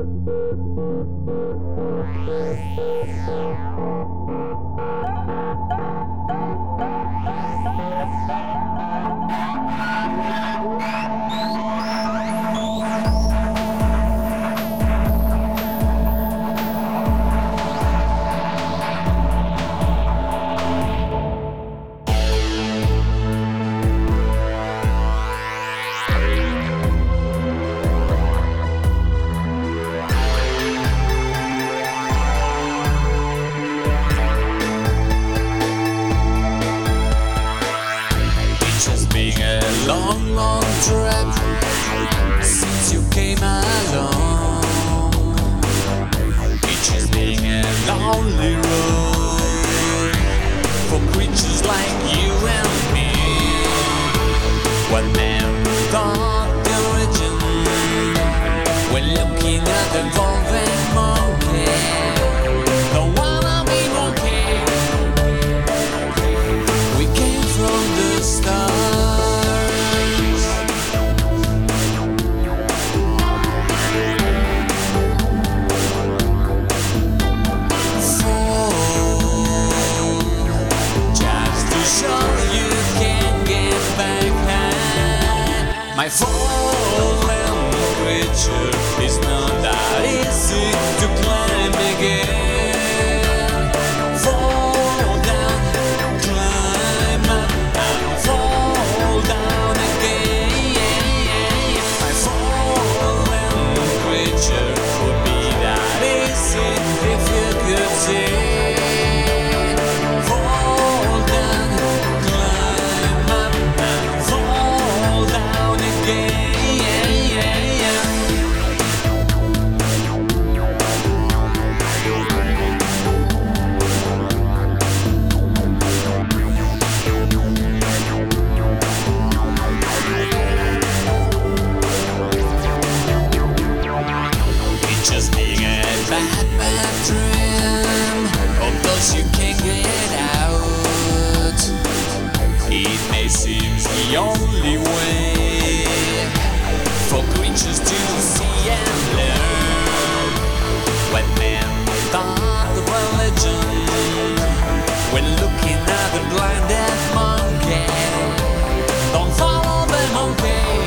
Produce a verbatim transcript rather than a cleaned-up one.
Long, long trip since you came along. It's just being a lonely road for creatures like you and me. What man thought the origin when looking at the golden monkey? The wanna be monkey. We came from the start. My fallen creature is not that easy to climb again. Fall down, climb up, and fall down again. My fallen creature would be that easy if you could see. Just being a bad, bad dream of those you can't get out. It may seem the only way for creatures to see and learn. When men thought the religion, when looking at the blinded monkey, don't follow the monkey.